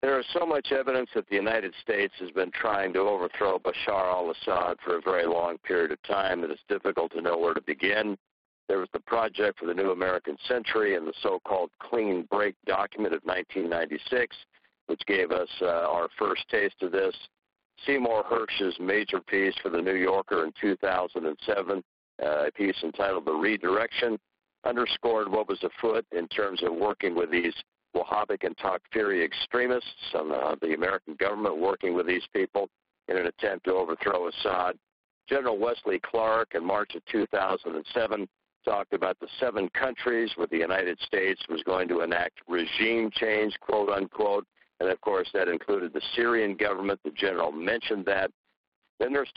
There is so much evidence that the United States has been trying to overthrow Bashar al-Assad for a very long period of time that it's difficult to know where to begin. There was the Project for the New American Century and the so-called Clean Break document of 1996, which gave us our first taste of this. Seymour Hersh's major piece for the New Yorker in 2007, a piece entitled The Redirection, underscored what was afoot in terms of working with these Wahhabic and Takfiri extremists, the American government working with these people in an attempt to overthrow Assad. General Wesley Clark in March of 2007 talked about the 7 countries where the United States was going to enact regime change, quote unquote, and of course that included the Syrian government. The general mentioned that. Then there's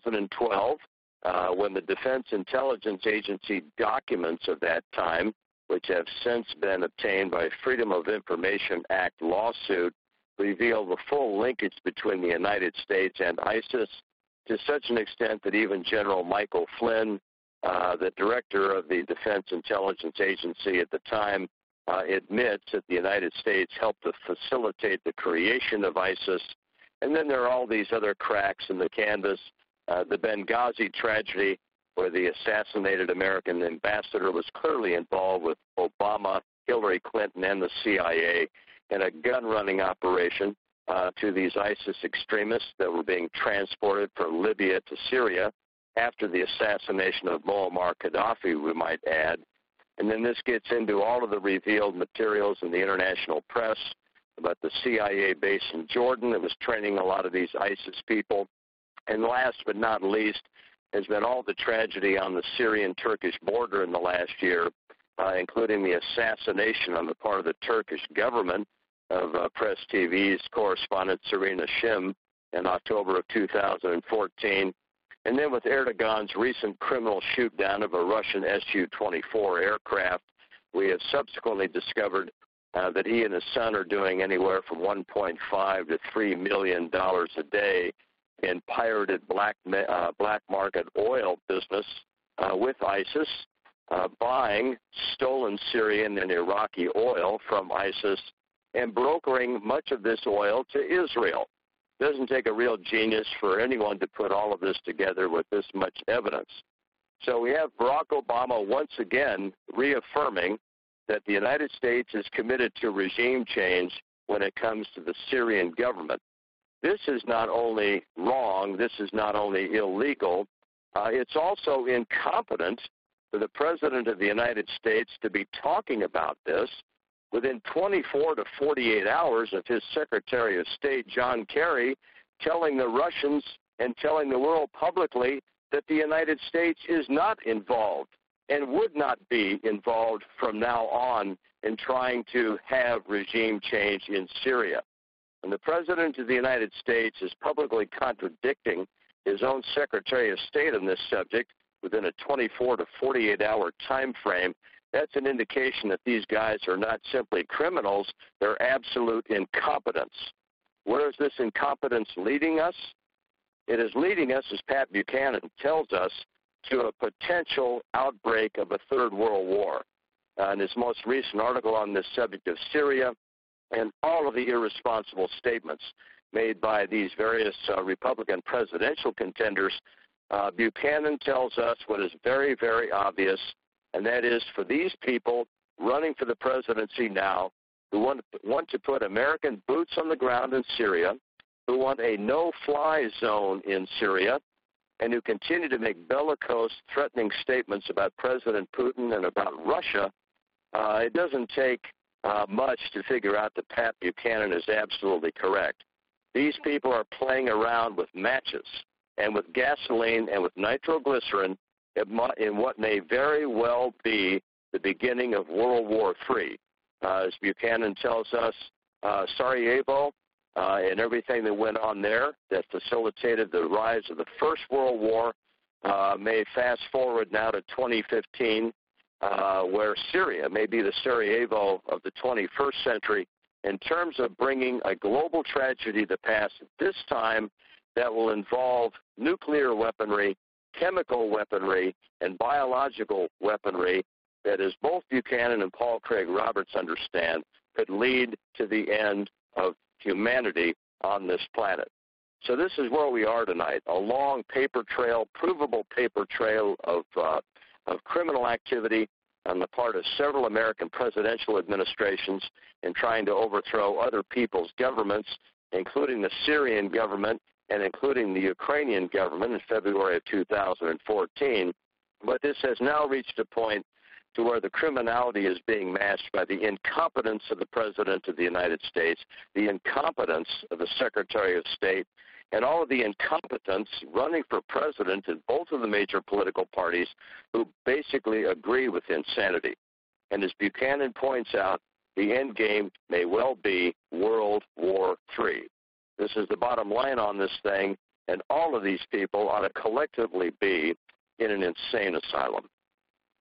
2012 when the Defense Intelligence Agency documents of that time, which have since been obtained by Freedom of Information Act lawsuit, reveal the full linkage between the United States and ISIS to such an extent that even General Michael Flynn, the director of the Defense Intelligence Agency at the time, admits that the United States helped to facilitate the creation of ISIS. And then there are all these other cracks in the canvas. The Benghazi tragedy, where the assassinated American ambassador was clearly involved with Obama, Hillary Clinton, and the CIA in a gun-running operation to these ISIS extremists that were being transported from Libya to Syria after the assassination of Muammar Gaddafi, we might add. And then this gets into all of the revealed materials in the international press about the CIA base in Jordan that was training a lot of these ISIS people. And last but not least has been all the tragedy on the Syrian-Turkish border in the last year, including the assassination on the part of the Turkish government of Press TV's correspondent Serena Shim in October of 2014. And then with Erdogan's recent criminal shoot-down of a Russian Su-24 aircraft, we have subsequently discovered that he and his son are doing anywhere from $1.5 to $3 million a day in pirated black market oil business with ISIS, buying stolen Syrian and Iraqi oil from ISIS and brokering much of this oil to Israel. It doesn't take a real genius for anyone to put all of this together with this much evidence. So we have Barack Obama once again reaffirming that the United States is committed to regime change when it comes to the Syrian government. This is not only wrong, this is not only illegal, it's also incompetent for the President of the United States to be talking about this within 24 to 48 hours of his Secretary of State, John Kerry, telling the Russians and telling the world publicly that the United States is not involved and would not be involved from now on in trying to have regime change in Syria. And the President of the United States is publicly contradicting his own Secretary of State on this subject within a 24 to 48-hour time frame. That's an indication that these guys are not simply criminals, they're absolute incompetence. Where is this incompetence leading us? It is leading us, as Pat Buchanan tells us, to a potential outbreak of a third world war. In his most recent article on this subject of Syria, and all of the irresponsible statements made by these various Republican presidential contenders, Buchanan tells us what is very, very obvious, and that is for these people running for the presidency now who want to put American boots on the ground in Syria, who want a no-fly zone in Syria, and who continue to make bellicose, threatening statements about President Putin and about Russia, it doesn't take much to figure out that Pat Buchanan is absolutely correct. These people are playing around with matches and with gasoline and with nitroglycerin in what may very well be the beginning of World War III. As Buchanan tells us, Sarajevo and everything that went on there that facilitated the rise of the First World War may fast forward now to 2015, where Syria may be the Sarajevo of the 21st century in terms of bringing a global tragedy to pass, this time that will involve nuclear weaponry, chemical weaponry, and biological weaponry that, as both Buchanan and Paul Craig Roberts understand, could lead to the end of humanity on this planet. So this is where we are tonight, a long paper trail, provable paper trail of criminal activity on the part of several American presidential administrations in trying to overthrow other people's governments, including the Syrian government and including the Ukrainian government in February of 2014. But this has now reached a point to where the criminality is being masked by the incompetence of the President of the United States, the incompetence of the Secretary of State, and all of the incompetents running for president in both of the major political parties who basically agree with insanity. And as Buchanan points out, the end game may well be World War III. This is the bottom line on this thing, and all of these people ought to collectively be in an insane asylum.